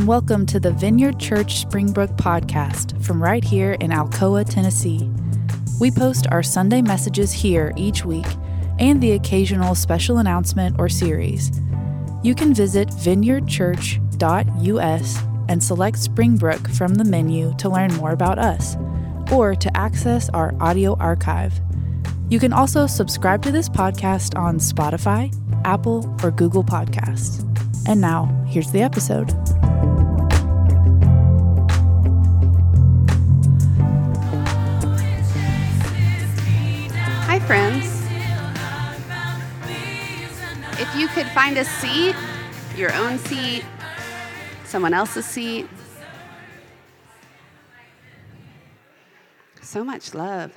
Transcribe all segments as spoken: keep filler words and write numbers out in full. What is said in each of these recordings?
and welcome to the Vineyard Church Springbrook podcast from right here in Alcoa, Tennessee. We post our Sunday messages here each week and the occasional special announcement or series. You can visit vineyard church dot u s and select Springbrook from the menu to learn more about us or to access our audio archive. You can also subscribe to this podcast on Spotify, Apple, or Google Podcasts. And now, here's the episode. Hi, friends. If you could find a seat, your own seat, someone else's seat. So much love.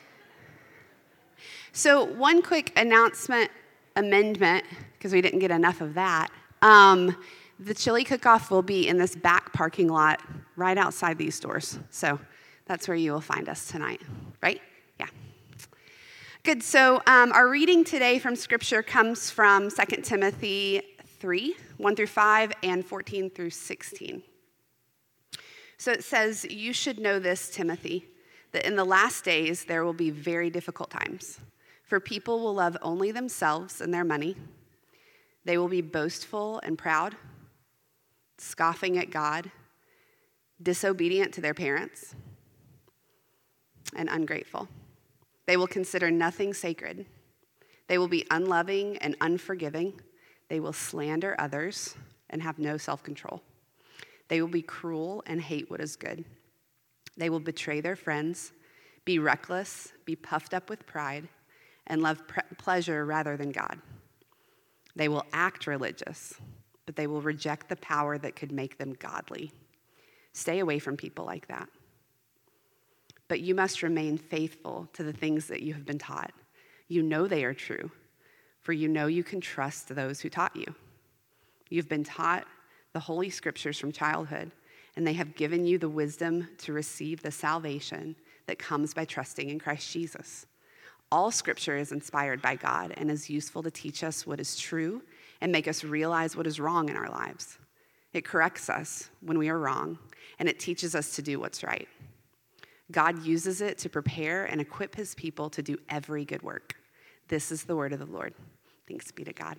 So one quick announcement, amendment, because we didn't get enough of that. Um, the chili cook-off will be in this back parking lot right outside these doors. So that's where you will find us tonight, right? Yeah. Good. So um, our reading today from Scripture comes from Second Timothy three, one through five, and fourteen through sixteen. So it says, "You should know this, Timothy, that in the last days there will be very difficult times. For people will love only themselves and their money. They will be boastful and proud, scoffing at God, disobedient to their parents, and ungrateful. They will consider nothing sacred. They will be unloving and unforgiving. They will slander others and have no self-control. They will be cruel and hate what is good. They will betray their friends, be reckless, be puffed up with pride, and love pre- pleasure rather than God. They will act religious, but they will reject the power that could make them godly. Stay away from people like that. But you must remain faithful to the things that you have been taught. You know they are true, for you know you can trust those who taught you. You've been taught the Holy Scriptures from childhood, and they have given you the wisdom to receive the salvation that comes by trusting in Christ Jesus. All Scripture is inspired by God and is useful to teach us what is true and make us realize what is wrong in our lives. It corrects us when we are wrong, and it teaches us to do what's right. God uses it to prepare and equip his people to do every good work. This is the word of the Lord. Thanks be to God."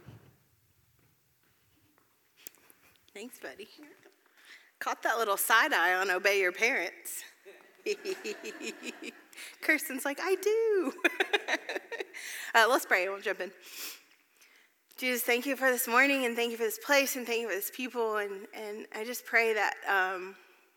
Thanks, buddy. Caught that little side eye on obey your parents. Kirsten's like, I do. uh, let's pray and we'll jump in. Jesus, thank you for this morning and thank you for this place and thank you for this people. And, and I just pray that um,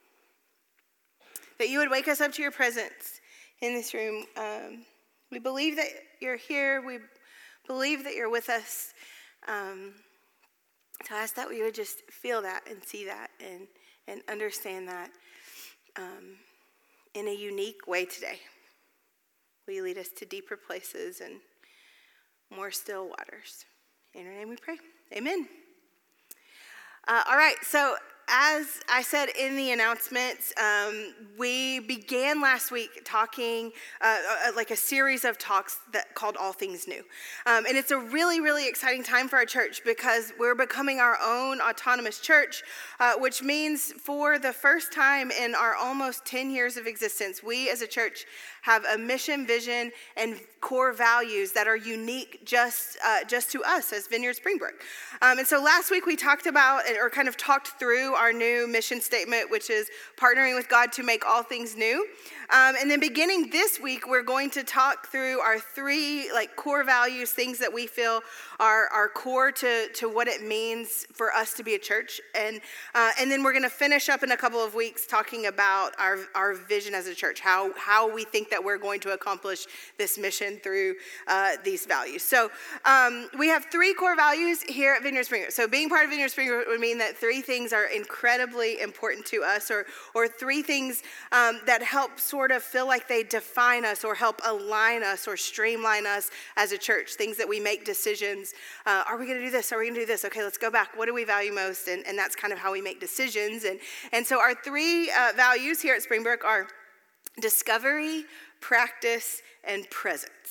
that you would wake us up to your presence in this room. Um, we believe that you're here. We believe that you're with us. Um, so I ask that we would just feel that and see that and, and understand that um, in a unique way today. Will you lead us to deeper places and more still waters? In your name we pray. Amen. Uh, all right, so as I said in the announcements, um, we began last week talking, uh, uh, like a series of talks that called All Things New. Um, and it's a really, really exciting time for our church because we're becoming our own autonomous church, uh, which means for the first time in our almost ten years of existence, we as a church have a mission, vision, and core values that are unique just uh, just to us as Vineyard Springbrook. Um, and so last week we talked about, or kind of talked through our new mission statement, which is partnering with God to make all things new. Um, and then beginning this week, we're going to talk through our three like core values, things that we feel are, are core to, to what it means for us to be a church. And uh, and then we're going to finish up in a couple of weeks talking about our, our vision as a church, how, how we think that we're going to accomplish this mission through uh, these values. So um, we have three core values here at Vineyard Springbrook. So being part of Vineyard Springbrook would mean that three things are incredibly important to us, or or three things um, that help sort of feel like they define us or help align us or streamline us as a church, things that we make decisions. Uh, are we going to do this? Are we going to do this? Okay, let's go back. What do we value most? And, and that's kind of how we make decisions. And, and so our three uh, values here at Springbrook are discovery, practice, and presence.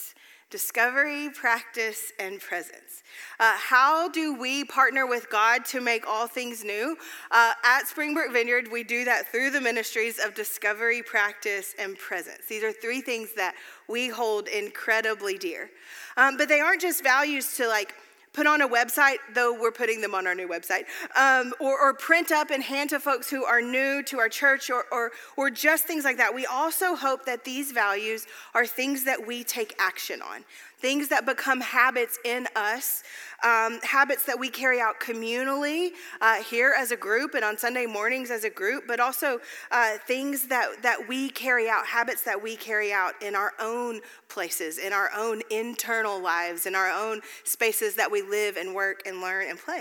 Discovery, practice, and presence. Uh, how do we partner with God to make all things new? Uh, at Springbrook Vineyard, we do that through the ministries of discovery, practice, and presence. These are three things that we hold incredibly dear. Um, but they aren't just values to like put on a website, though we're putting them on our new website, um, or, or print up and hand to folks who are new to our church, or, or, or just things like that. We also hope that these values are things that we take action on, things that become habits in us, um, habits that we carry out communally uh, here as a group and on Sunday mornings as a group, but also uh, things that, that we carry out, habits that we carry out in our own places, in our own internal lives, in our own spaces that we live and work and learn and play.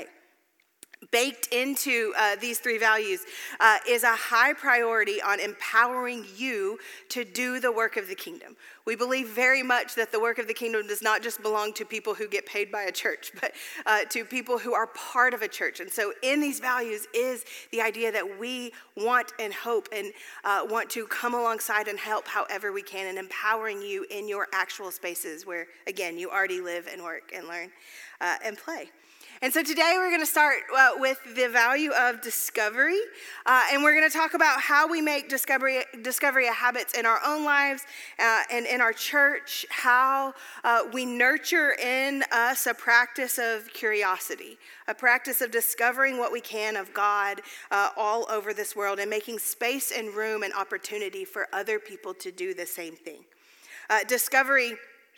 Baked into uh, these three values uh, is a high priority on empowering you to do the work of the kingdom. We believe very much that the work of the kingdom does not just belong to people who get paid by a church, but uh, to people who are part of a church. And so in these values is the idea that we want and hope and uh, want to come alongside and help however we can, and empowering you in your actual spaces where, again, you already live and work and learn uh, and play. And so today we're going to start uh, with the value of discovery, uh, and we're going to talk about how we make discovery discovery a habit in our own lives uh, and in our church, how uh, we nurture in us a practice of curiosity, a practice of discovering what we can of God uh, all over this world, and making space and room and opportunity for other people to do the same thing. Uh, discovery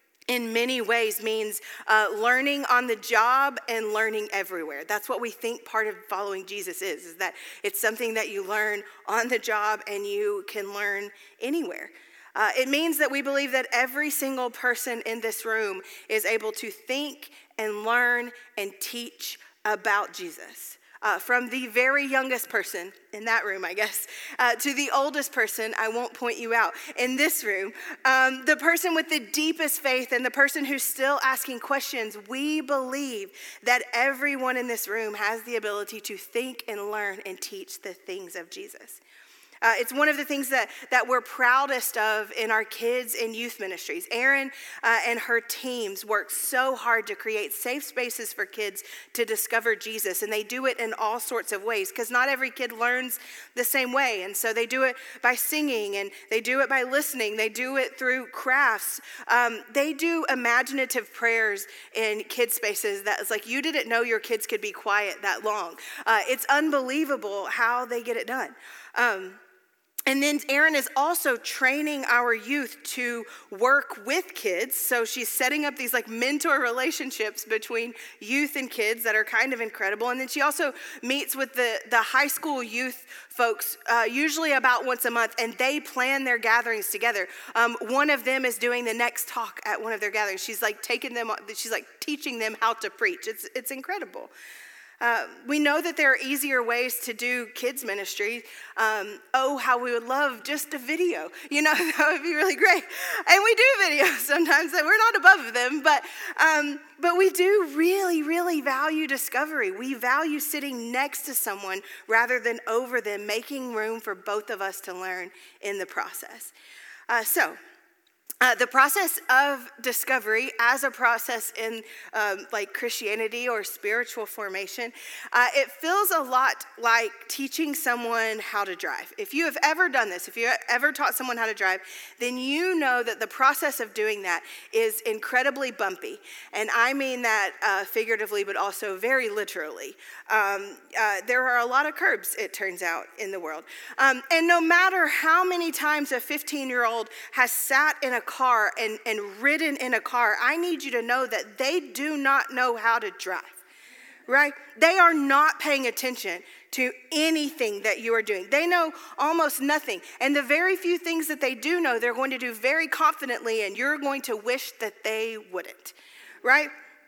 in many ways means uh, learning on the job and learning everywhere. That's what we think part of following Jesus is, is that it's something that you learn on the job and you can learn anywhere. Uh, it means that we believe that every single person in this room is able to think and learn and teach about Jesus. Uh, from the very youngest person in that room, I guess, uh, to the oldest person, I won't point you out, in this room, um, the person with the deepest faith and the person who's still asking questions, we believe that everyone in this room has the ability to think and learn and teach the things of Jesus. Uh, it's one of the things that, that we're proudest of in our kids and youth ministries. Erin uh, and her teams work so hard to create safe spaces for kids to discover Jesus, and they do it in all sorts of ways, because not every kid learns the same way. And so they do it by singing, and they do it by listening. They do it through crafts. Um, they do imaginative prayers in kid spaces that is like, you didn't know your kids could be quiet that long. Uh, it's unbelievable how they get it done. Um, And then Erin is also training our youth to work with kids. So she's setting up these like mentor relationships between youth and kids that are kind of incredible. And then she also meets with the, the high school youth folks, uh, usually about once a month, and they plan their gatherings together. Um, one of them is doing the next talk at one of their gatherings. She's like taking them, she's like teaching them how to preach. It's, it's incredible. Uh, we know that there are easier ways to do kids ministry. Um, oh, how we would love just a video. You know, that would be really great. And we do videos sometimes, that we're not above them, but um, but we do really, really value discovery. We value sitting next to someone rather than over them, making room for both of us to learn in the process. Uh, so, Uh, the process of discovery as a process in um, like Christianity or spiritual formation, uh, it feels a lot like teaching someone how to drive. If you have ever done this, if you have ever taught someone how to drive, then you know that the process of doing that is incredibly bumpy. And I mean that uh, figuratively, but also very literally. Um, uh, there are a lot of curbs, it turns out, in the world. Um, and no matter how many times a fifteen-year-old has sat in a car and, and ridden in a car, I need you to know that they do not know how to drive, right? They are not paying attention to anything that you are doing. They know almost nothing. And the very few things that they do know, they're going to do very confidently, and you're going to wish that they wouldn't, right?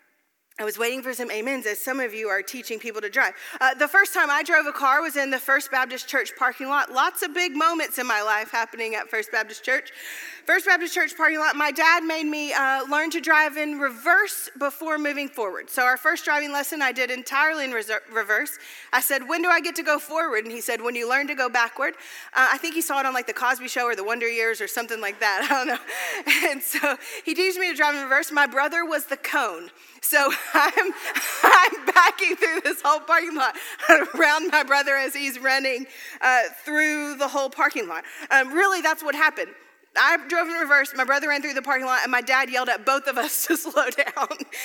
I was waiting for some amens as some of you are teaching people to drive. Uh, the first time I drove a car was in the First Baptist Church parking lot. Lots of big moments in my life happening at First Baptist Church. First Baptist Church parking lot, my dad made me uh, learn to drive in reverse before moving forward. So our first driving lesson I did entirely in reser- reverse. I said, when do I get to go forward? And he said, when you learn to go backward. Uh, I think he saw it on like the Cosby Show or the Wonder Years or something like that. I don't know. And so he teaches me to drive in reverse. My brother was the cone. So I'm, I'm backing through this whole parking lot around my brother as he's running uh, through the whole parking lot. Um, really, that's what happened. I drove in reverse, my brother ran through the parking lot, and my dad yelled at both of us to slow down.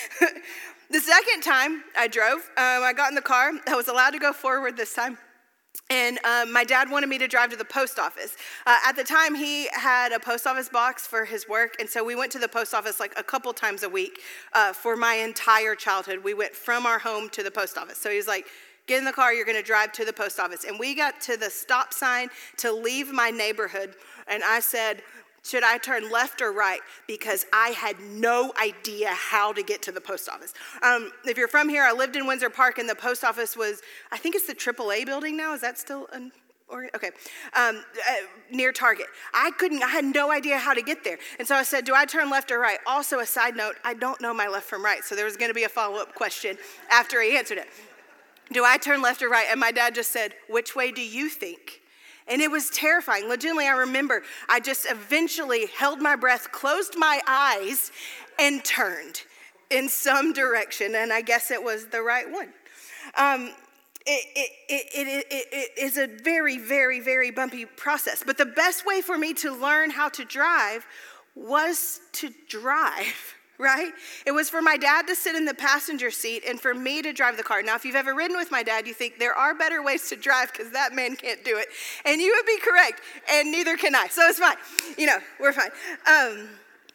The second time I drove, um, I got in the car. I was allowed to go forward this time. And um, my dad wanted me to drive to the post office. Uh, at the time, he had a post office box for his work, and so we went to the post office like a couple times a week uh, for my entire childhood. We went from our home to the post office. So he was like, get in the car, you're going to drive to the post office. And we got to the stop sign to leave my neighborhood, and I said, should I turn left or right? Because I had no idea how to get to the post office. Um, if you're from here, I lived in Windsor Park, and the post office was, I think it's the triple A building now. Is that still an or okay, um, uh, near Target. I couldn't, I had no idea how to get there. And so I said, do I turn left or right? Also, a side note, I don't know my left from right. So there was going to be a follow-up question after he answered it. Do I turn left or right? And my dad just said, which way do you think? And it was terrifying. Legitimately, I remember I just eventually held my breath, closed my eyes, and turned in some direction. And I guess it was the right one. Um, it, it, it, it, it, it is a very, very, very bumpy process. But the best way for me to learn how to drive was to drive. Right? It was for my dad to sit in the passenger seat and for me to drive the car. Now, if you've ever ridden with my dad, you think there are better ways to drive because that man can't do it. And you would be correct, and neither can I. So it's fine. You know, we're fine. Um,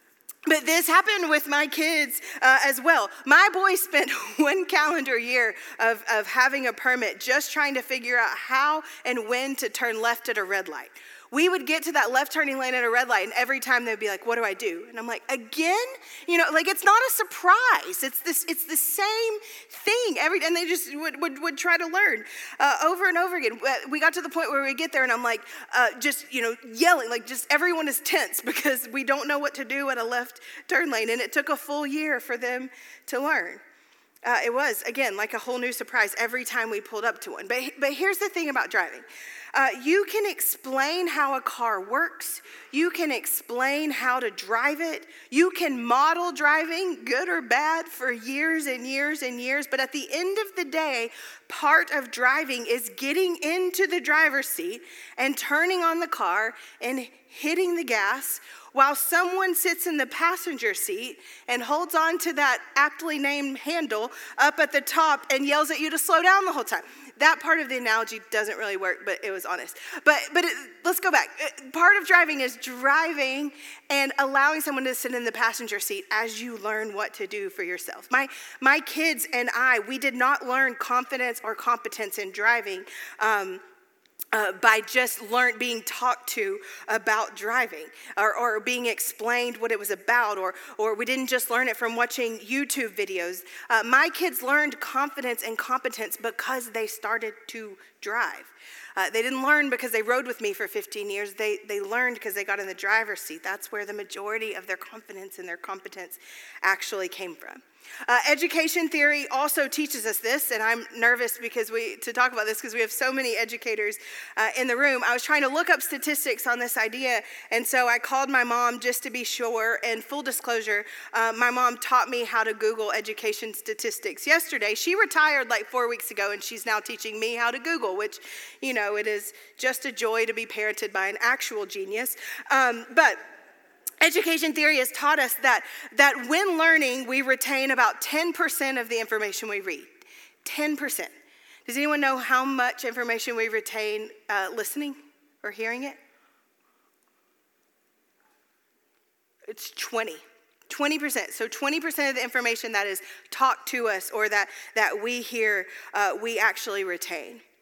but this happened with my kids uh, as well. My boy spent one calendar year of, of having a permit just trying to figure out how and when to turn left at a red light. We would get to that left turning lane at a red light, and every time they'd be like, what do I do? And I'm like, again? You know, like, it's not a surprise. It's this. It's the same thing. Every And they just would, would, would try to learn uh, over and over again. We got to the point where we get there, and I'm like, uh, just, you know, yelling. Like, just everyone is tense because we don't know what to do at a left turn lane. And it took a full year for them to learn. Uh, it was, again, like a whole new surprise every time we pulled up to one. But, but here's the thing about driving. Uh, you can explain how a car works. You can explain how to drive it. You can model driving, good or bad, for years and years and years. But at the end of the day, part of driving is getting into the driver's seat and turning on the car and hitting the gas while someone sits in the passenger seat and holds on to that aptly named handle up at the top and yells at you to slow down the whole time. That part of the analogy doesn't really work, but it was honest. But but it, let's go back. Part of driving is driving and allowing someone to sit in the passenger seat as you learn what to do for yourself. My my kids and I, we did not learn confidence or competence in driving um, Uh, by just learn being talked to about driving or, or being explained what it was about, or or we didn't just learn it from watching YouTube videos. Uh, my kids learned confidence and competence because they started to drive. Uh, they didn't learn because they rode with me for fifteen years. They they learned because they got in the driver's seat. That's where the majority of their confidence and their competence actually came from. Uh, education theory also teaches us this, and I'm nervous because we to talk about this because we have so many educators uh, in the room. I was trying to look up statistics on this idea, and so I called my mom just to be sure. And full disclosure, uh, my mom taught me how to Google education statistics yesterday. She retired like four weeks ago, and she's now teaching me how to Google, which, you know, it is just a joy to be parented by an actual genius. Um, but Education theory has taught us that, that when learning, we retain about ten percent of the information we read. ten percent. Does anyone know how much information we retain uh, listening or hearing it? It's twenty. twenty percent. So twenty percent of the information that is talked to us or that, that we hear, uh, we actually retain.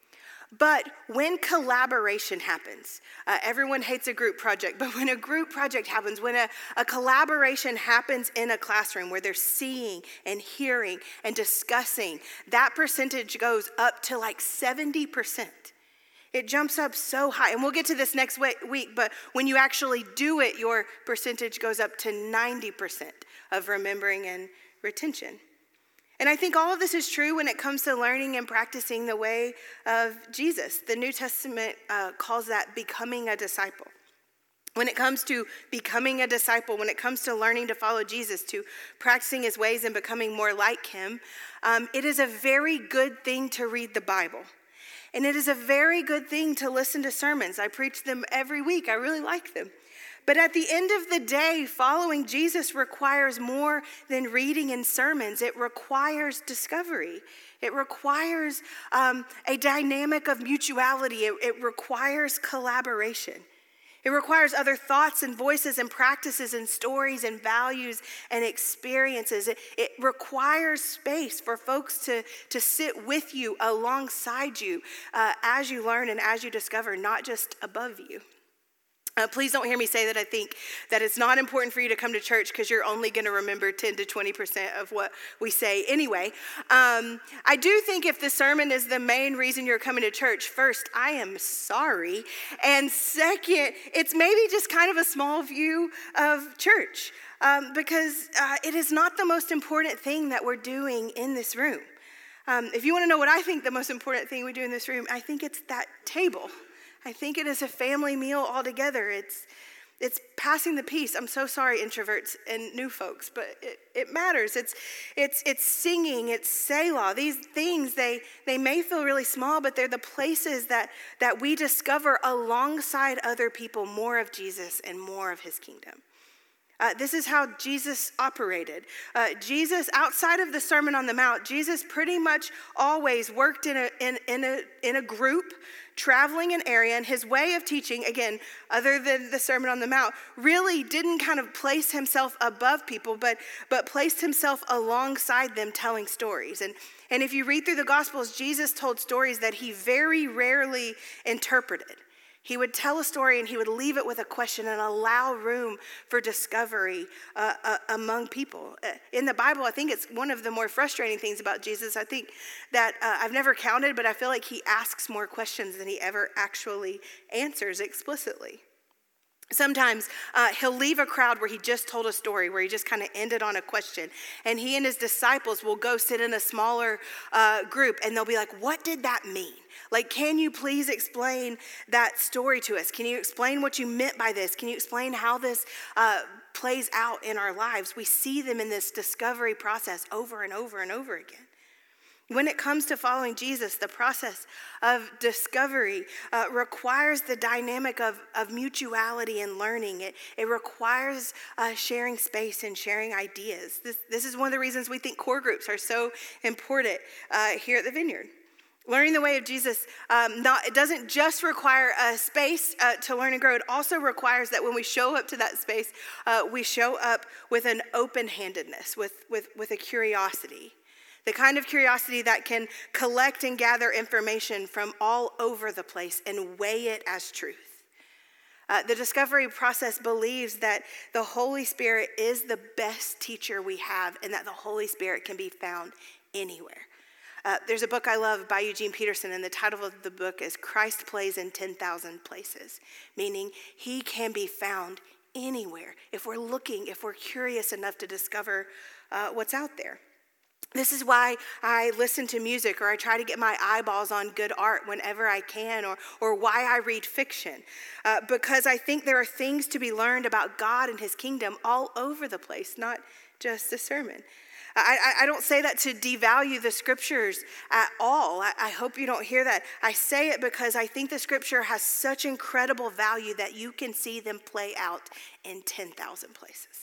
But when collaboration happens, uh, everyone hates a group project, but when a group project happens, when a, a collaboration happens in a classroom where they're seeing and hearing and discussing, that percentage goes up to like seventy percent. It jumps up so high. And we'll get to this next week, but when you actually do it, your percentage goes up to ninety percent of remembering and retention. And I think all of this is true when it comes to learning and practicing the way of Jesus. The New Testament uh, calls that becoming a disciple. When it comes to becoming a disciple, when it comes to learning to follow Jesus, to practicing his ways and becoming more like him, um, it is a very good thing to read the Bible. And it is a very good thing to listen to sermons. I preach them every week. I really like them. But at the end of the day, following Jesus requires more than reading and sermons. It requires discovery. It requires um, a dynamic of mutuality. It, it requires collaboration. It requires other thoughts and voices and practices and stories and values and experiences. It, it requires space for folks to, to sit with you, alongside you, uh, as you learn and as you discover, not just above you. Uh, please don't hear me say that I think that it's not important for you to come to church because you're only going to remember ten to twenty percent of what we say anyway. Um, I do think if the sermon is the main reason you're coming to church, first, I am sorry. And second, it's maybe just kind of a small view of church um, because uh, it is not the most important thing that we're doing in this room. Um, if you want to know what I think the most important thing we do in this room, I think it's that table. I think it is a family meal altogether. It's it's passing the peace. I'm so sorry, introverts and new folks, but it, it matters. It's it's it's singing, it's Selah. These things, they they may feel really small, but they're the places that, that we discover alongside other people more of Jesus and more of his kingdom. Uh, this is how Jesus operated. Uh, Jesus, outside of the Sermon on the Mount, Jesus pretty much always worked in a in, in a in a group, traveling an area, and his way of teaching, again, other than the Sermon on the Mount, really didn't kind of place himself above people, but but placed himself alongside them, telling stories. And and if you read through the Gospels, Jesus told stories that he very rarely interpreted. He would tell a story and he would leave it with a question and allow room for discovery uh, uh, among people. Uh, in the Bible, I think it's one of the more frustrating things about Jesus. I think that uh, I've never counted, but I feel like he asks more questions than he ever actually answers explicitly. Sometimes uh, he'll leave a crowd where he just told a story, where he just kind of ended on a question. And he and his disciples will go sit in a smaller uh, group and they'll be like, what did that mean? Like, can you please explain that story to us? Can you explain what you meant by this? Can you explain how this uh, plays out in our lives? We see them in this discovery process over and over and over again. When it comes to following Jesus, the process of discovery uh, requires the dynamic of, of mutuality and learning. It, it requires uh, sharing space and sharing ideas. This, this is one of the reasons we think core groups are so important uh, here at the Vineyard. Learning the way of Jesus, um, not, it doesn't just require a space uh, to learn and grow. It also requires that when we show up to that space, uh, we show up with an open-handedness, with, with, with a curiosity. The kind of curiosity that can collect and gather information from all over the place and weigh it as truth. Uh, the discovery process believes that the Holy Spirit is the best teacher we have and that the Holy Spirit can be found anywhere. Uh, there's a book I love by Eugene Peterson, and the title of the book is Christ Plays in ten thousand Places, meaning he can be found anywhere if we're looking, if we're curious enough to discover uh, what's out there. This is why I listen to music, or I try to get my eyeballs on good art whenever I can, or or why I read fiction, uh, because I think there are things to be learned about God and his kingdom all over the place, not just a sermon. I, I don't say that to devalue the scriptures at all. I, I hope you don't hear that. I say it because I think the scripture has such incredible value that you can see them play out in ten thousand places.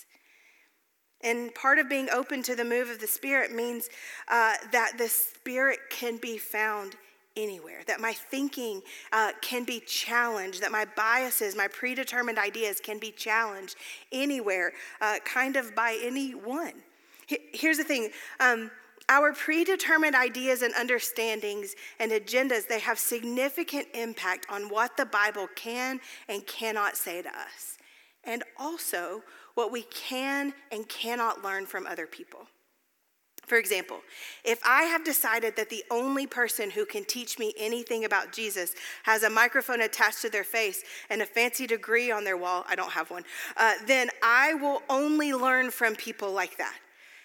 And part of being open to the move of the Spirit means uh, that the Spirit can be found anywhere, that my thinking uh, can be challenged, that my biases, my predetermined ideas can be challenged anywhere, uh, kind of by anyone. Here's the thing. Um, our predetermined ideas and understandings and agendas, they have significant impact on what the Bible can and cannot say to us, and also what we can and cannot learn from other people. For example, if I have decided that the only person who can teach me anything about Jesus has a microphone attached to their face and a fancy degree on their wall, I don't have one, uh, then I will only learn from people like that.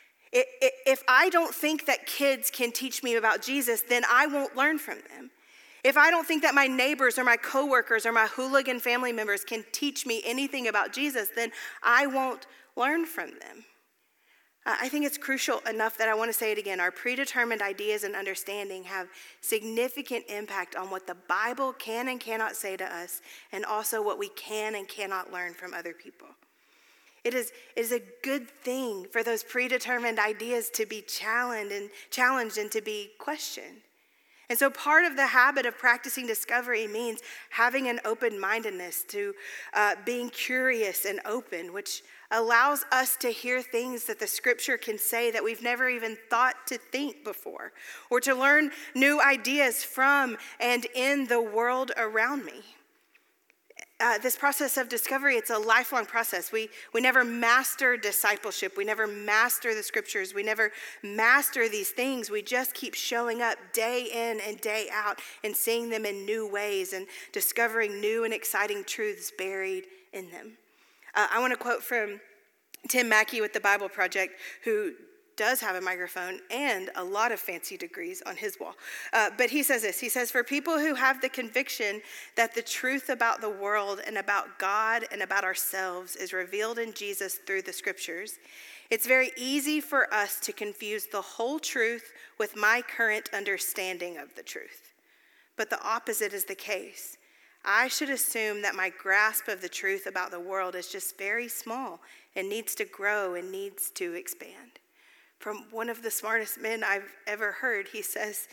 If I don't think that kids can teach me about Jesus, then I won't learn from them. If I don't think that my neighbors or my coworkers or my hooligan family members can teach me anything about Jesus, then I won't learn from them. Uh, I think it's crucial enough that I want to say it again. Our predetermined ideas and understanding have significant impact on what the Bible can and cannot say to us, and also what we can and cannot learn from other people. It is, it is a good thing for those predetermined ideas to be challenged and challenged and to be questioned. And so part of the habit of practicing discovery means having an open-mindedness to uh, being curious and open, which allows us to hear things that the scripture can say that we've never even thought to think before, or to learn new ideas from and in the world around me. Uh, this process of discovery, it's a lifelong process. We we never master discipleship. We never master the scriptures. We never master these things. We just keep showing up day in and day out and seeing them in new ways and discovering new and exciting truths buried in them. Uh, I want to quote from Tim Mackey with the Bible Project, who does have a microphone and a lot of fancy degrees on his wall. Uh, but he says this, he says, for people who have the conviction that the truth about the world and about God and about ourselves is revealed in Jesus through the scriptures, it's very easy for us to confuse the whole truth with my current understanding of the truth. But the opposite is the case. I should assume that my grasp of the truth about the world is just very small and needs to grow and needs to expand. From one of the smartest men I've ever heard, he says,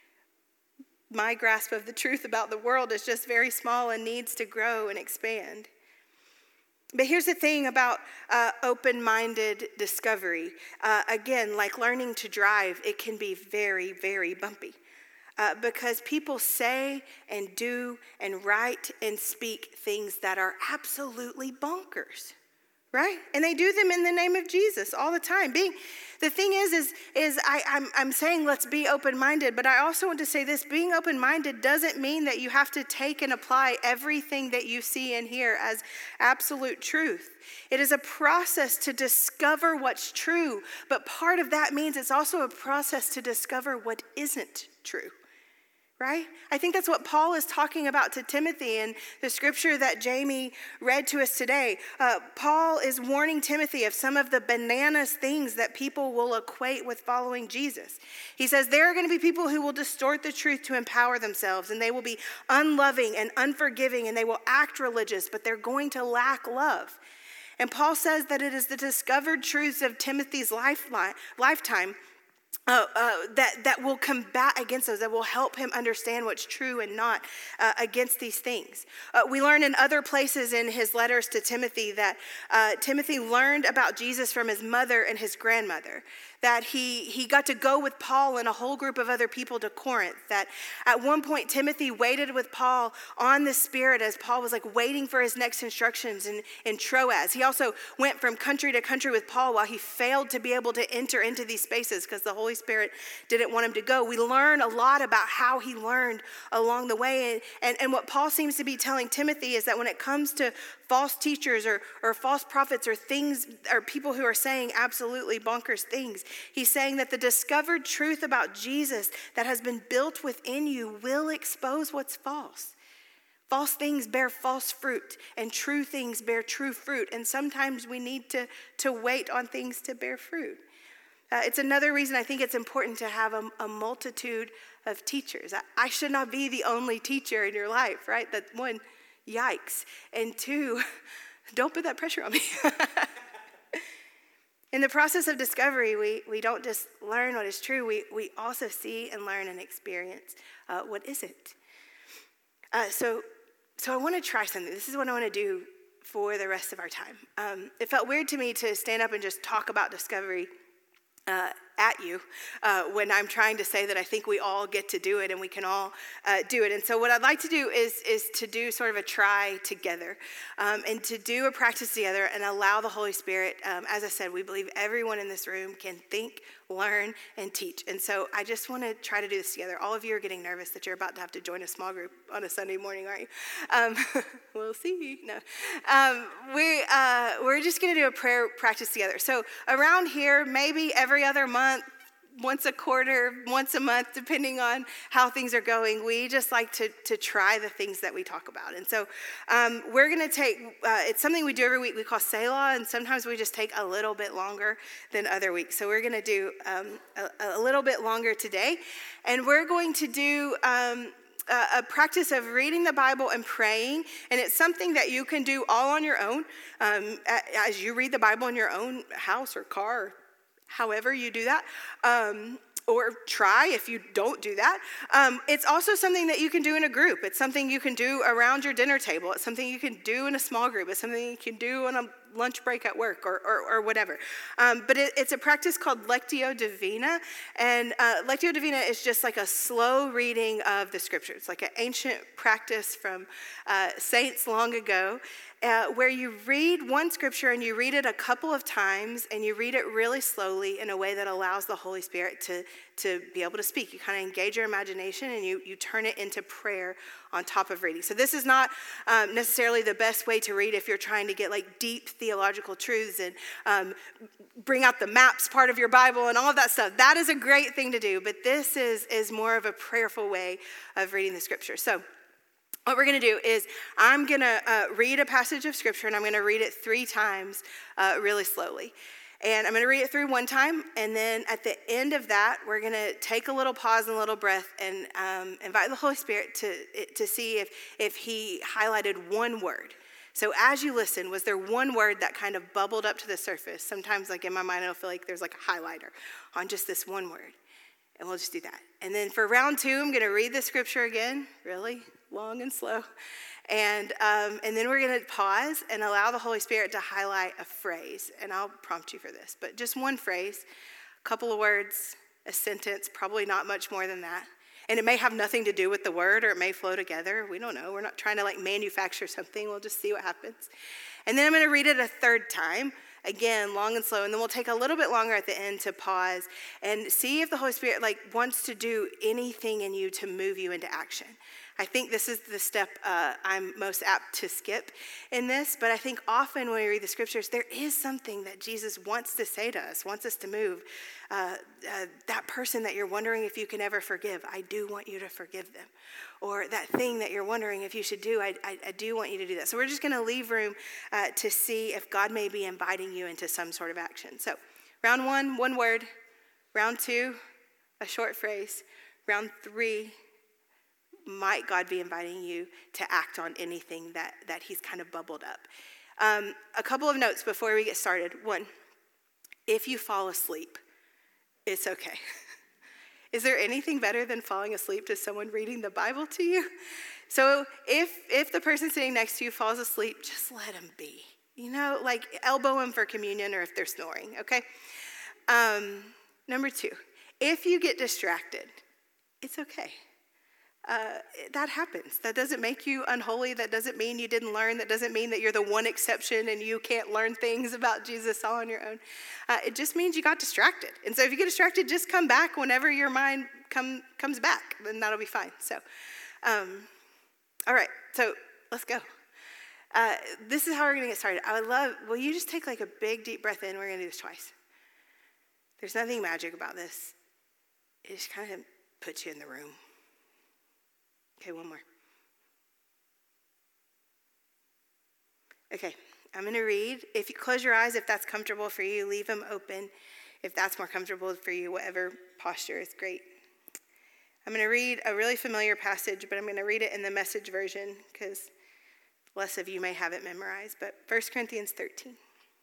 my grasp of the truth about the world is just very small and needs to grow and expand. But here's the thing about uh, open-minded discovery. Uh, again, like learning to drive, it can be very, very bumpy. Uh, because people say and do and write and speak things that are absolutely bonkers. Right? And they do them in the name of Jesus all the time. Being, the thing is, is, is I, I'm, I'm saying let's be open-minded, but I also want to say this, being open-minded doesn't mean that you have to take and apply everything that you see and hear as absolute truth. It is a process to discover what's true, but part of that means it's also a process to discover what isn't true. Right? I think that's what Paul is talking about to Timothy in the scripture that Jamie read to us today. Uh, Paul is warning Timothy of some of the bananas things that people will equate with following Jesus. He says there are going to be people who will distort the truth to empower themselves, and they will be unloving and unforgiving, and they will act religious, but they're going to lack love. And Paul says that it is the discovered truths of Timothy's lifeline, lifetime Uh, uh, that, that will combat against those, that will help him understand what's true and not uh, against these things. Uh, we learn in other places in his letters to Timothy that uh, Timothy learned about Jesus from his mother and his grandmother, that he, he got to go with Paul and a whole group of other people to Corinth, that at one point Timothy waited with Paul on the Spirit as Paul was like waiting for his next instructions in, in Troas. He also went from country to country with Paul while he failed to be able to enter into these spaces because the Holy Spirit didn't want him to go. We learn a lot about how he learned along the way. And, and, and what Paul seems to be telling Timothy is that when it comes to false teachers or, or false prophets or things or people who are saying absolutely bonkers things, he's saying that the discovered truth about Jesus that has been built within you will expose what's false. False things bear false fruit, and true things bear true fruit. And sometimes we need to, to wait on things to bear fruit. Uh, it's another reason I think it's important to have a, a multitude of teachers. I, I should not be the only teacher in your life, right? That one, yikes. And two, don't put that pressure on me. In the process of discovery, we, we don't just learn what is true, we, we also see and learn and experience uh, what isn't. Uh, so, so I want to try something. This is what I want to do for the rest of our time. Um, it felt weird to me to stand up and just talk about discovery Uh, at you uh, when I'm trying to say that I think we all get to do it and we can all uh, do it. And so what I'd like to do is, is to do sort of a try together um, and to do a practice together and allow the Holy Spirit. Um, as I said, we believe everyone in this room can think, learn, and teach. And so I just want to try to do this together. All of you are getting nervous that you're about to have to join a small group on a Sunday morning, aren't you? Um, we'll see. No. Um, we, uh, we're just going to do a prayer practice together. So around here, maybe every other month, once a quarter, once a month, depending on how things are going, we just like to, to try the things that we talk about. And so um, we're going to take, uh, it's something we do every week. We call Selah, and sometimes we just take a little bit longer than other weeks. So we're going to do um, a, a little bit longer today. And we're going to do um, a, a practice of reading the Bible and praying. And it's something that you can do all on your own um, as you read the Bible in your own house or car, or however you do that, um, or try if you don't do that. Um, it's also something that you can do in a group. It's something you can do around your dinner table. It's something you can do in a small group. It's something you can do on a lunch break at work or or, or whatever. Um, but it, it's a practice called Lectio Divina. And uh, Lectio Divina is just like a slow reading of the scriptures. It's like an ancient practice from uh, saints long ago. Uh, where you read one scripture and you read it a couple of times and you read it really slowly in a way that allows the Holy Spirit to, to be able to speak. You kind of engage your imagination and you, you turn it into prayer on top of reading. So this is not um, necessarily the best way to read if you're trying to get like deep theological truths and um, bring out the maps part of your Bible and all of that stuff. That is a great thing to do, but this is, is more of a prayerful way of reading the scripture. So what we're going to do is I'm going to uh, read a passage of scripture, and I'm going to read it three times uh, really slowly. And I'm going to read it through one time, and then at the end of that, we're going to take a little pause and a little breath and um, invite the Holy Spirit to, to see if, if he highlighted one word. So as you listen, was there one word that kind of bubbled up to the surface? Sometimes, like in my mind, I'll feel like there's like a highlighter on just this one word. And we'll just do that. And then for round two, I'm going to read the scripture again, really long and slow. And um, and then we're going to pause and allow the Holy Spirit to highlight a phrase. And I'll prompt you for this. But just one phrase, a couple of words, a sentence, probably not much more than that. And it may have nothing to do with the word, or it may flow together. We don't know. We're not trying to like manufacture something. We'll just see what happens. And then I'm going to read it a third time. Again, long and slow, and then we'll take a little bit longer at the end to pause and see if the Holy Spirit like wants to do anything in you to move you into action. I think this is the step uh, I'm most apt to skip in this, but I think often when we read the scriptures, there is something that Jesus wants to say to us, wants us to move. Uh, uh, that person that you're wondering if you can ever forgive, I do want you to forgive them. Or that thing that you're wondering if you should do, I, I, I do want you to do that. So we're just going to leave room uh, to see if God may be inviting you into some sort of action. So round one, one word. Round two, a short phrase. Round three, might God be inviting you to act on anything that, that he's kind of bubbled up. Um, a couple of notes before we get started. One, if you fall asleep, it's okay. Is there anything better than falling asleep to someone reading the Bible to you? So if if the person sitting next to you falls asleep, just let them be. You know, like elbow them for communion or if they're snoring, okay? Um, number two, if you get distracted, it's okay. Uh, that happens. That doesn't make you unholy. That doesn't mean you didn't learn. That doesn't mean that you're the one exception and you can't learn things about Jesus all on your own. Uh, it just means you got distracted. And so if you get distracted, just come back whenever your mind come, comes back, and that'll be fine. So, um, all right, so let's go. Uh, this is how we're going to get started. I would love, will you just take like a big deep breath in? We're going to do this twice. There's nothing magic about this. It just kind of puts you in the room. Okay, one more. Okay, I'm going to read. If you close your eyes, if that's comfortable for you, leave them open. If that's more comfortable for you, whatever posture is great. I'm going to read a really familiar passage, but I'm going to read it in the Message version because less of you may have it memorized. But First Corinthians thirteen.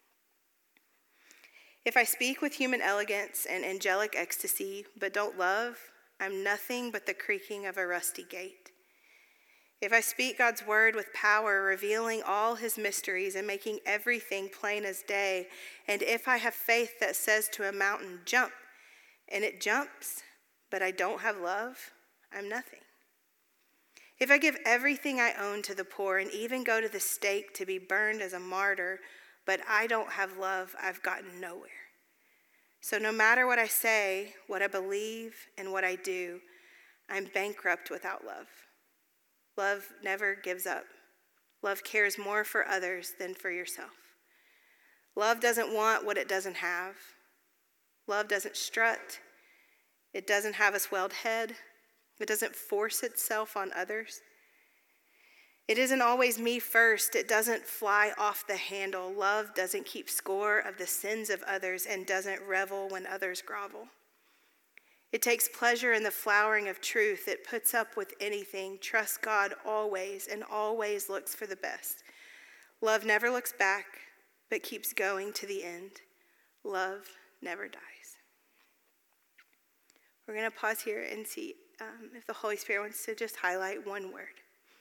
If I speak with human elegance and angelic ecstasy, but don't love, I'm nothing but the creaking of a rusty gate. If I speak God's word with power, revealing all his mysteries and making everything plain as day, and if I have faith that says to a mountain, jump, and it jumps, but I don't have love, I'm nothing. If I give everything I own to the poor and even go to the stake to be burned as a martyr, but I don't have love, I've gotten nowhere. So no matter what I say, what I believe, and what I do, I'm bankrupt without love. Love never gives up. Love cares more for others than for yourself. Love doesn't want what it doesn't have. Love doesn't strut. It doesn't have a swelled head. It doesn't force itself on others. It isn't always me first. It doesn't fly off the handle. Love doesn't keep score of the sins of others and doesn't revel when others grovel. It takes pleasure in the flowering of truth. It puts up with anything, trusts God always, and always looks for the best. Love never looks back, but keeps going to the end. Love never dies. We're going to pause here and see um, if the Holy Spirit wants to just highlight one word.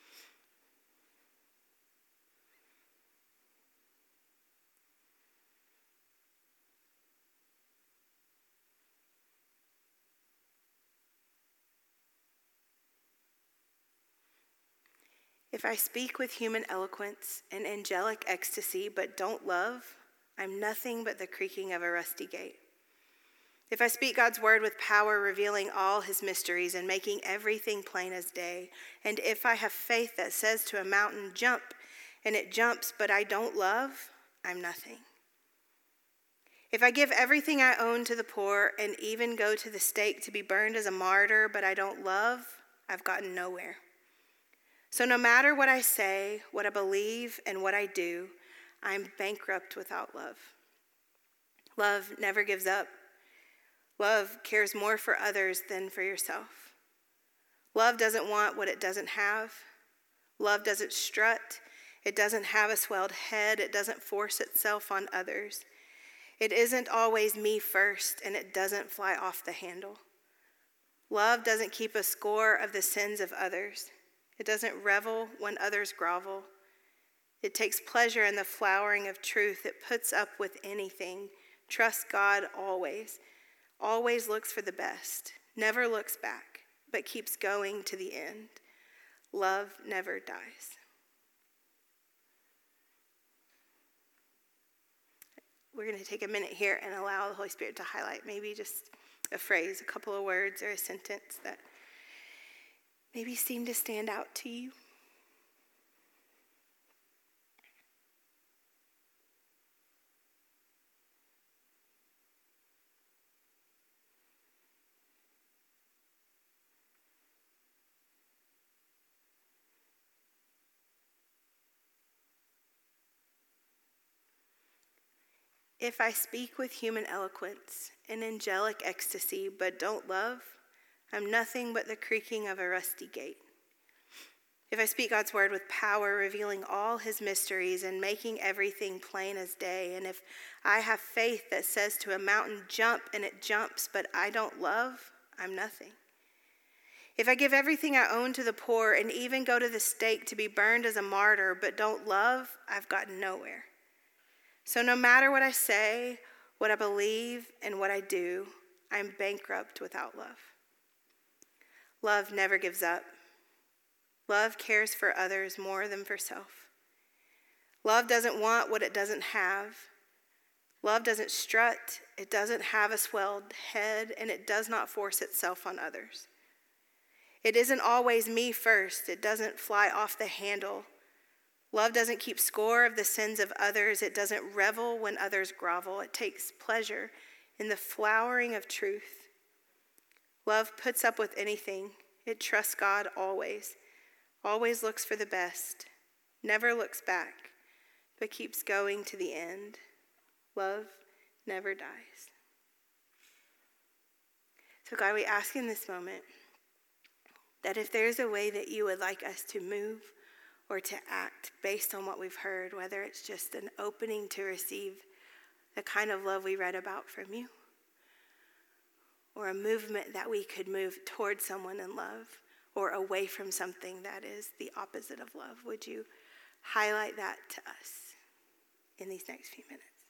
If I speak with human eloquence and angelic ecstasy, but don't love, I'm nothing but the creaking of a rusty gate. If I speak God's word with power, revealing all his mysteries and making everything plain as day, and if I have faith that says to a mountain, jump, and it jumps, but I don't love, I'm nothing. If I give everything I own to the poor and even go to the stake to be burned as a martyr, but I don't love, I've gotten nowhere. So no matter what I say, what I believe, and what I do, I'm bankrupt without love. Love never gives up. Love cares more for others than for yourself. Love doesn't want what it doesn't have. Love doesn't strut. It doesn't have a swelled head. It doesn't force itself on others. It isn't always me first, and it doesn't fly off the handle. Love doesn't keep a score of the sins of others. It doesn't revel when others grovel. It takes pleasure in the flowering of truth. It puts up with anything, trusts God always, always looks for the best, never looks back, but keeps going to the end. Love never dies. We're going to take a minute here and allow the Holy Spirit to highlight maybe just a phrase, a couple of words, or a sentence that maybe seem to stand out to you. If I speak with human eloquence and angelic ecstasy, but don't love, I'm nothing but the creaking of a rusty gate. If I speak God's word with power, revealing all his mysteries and making everything plain as day, and if I have faith that says to a mountain, jump, and it jumps, but I don't love, I'm nothing. If I give everything I own to the poor and even go to the stake to be burned as a martyr, but don't love, I've gotten nowhere. So no matter what I say, what I believe, and what I do, I'm bankrupt without love. Love never gives up. Love cares for others more than for self. Love doesn't want what it doesn't have. Love doesn't strut. It doesn't have a swelled head, and it does not force itself on others. It isn't always me first. It doesn't fly off the handle. Love doesn't keep score of the sins of others. It doesn't revel when others grovel. It takes pleasure in the flowering of truth. Love puts up with anything. It trusts God always, always looks for the best, never looks back, but keeps going to the end. Love never dies. So God, we ask in this moment that if there's a way that you would like us to move or to act based on what we've heard, whether it's just an opening to receive the kind of love we read about from you, or a movement that we could move towards someone in love or away from something that is the opposite of love, would you highlight that to us in these next few minutes?